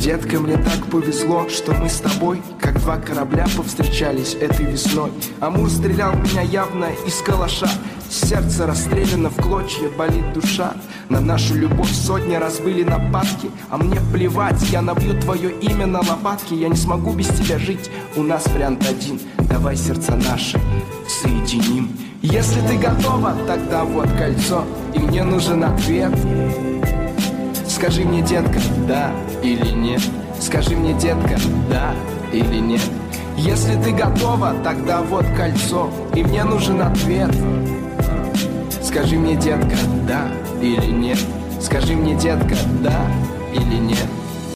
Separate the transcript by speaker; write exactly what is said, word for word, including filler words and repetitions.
Speaker 1: Детка, мне так повезло, что мы с тобой как два корабля повстречались этой весной. Амур стрелял в меня явно из калаша. Сердце расстреляно в клочья, болит душа. На нашу любовь сотни раз были нападки, а мне плевать, я набью твое имя на лопатки. Я не смогу без тебя жить, у нас вариант один. Давай сердца наши соединим. Если ты готова, тогда вот кольцо, и мне нужен ответ. Скажи мне, детка, да или нет. Скажи мне, детка, да или нет. Если ты готова, тогда вот кольцо, и мне нужен ответ. Скажи мне, детка, да или нет. Скажи мне, детка, да или нет.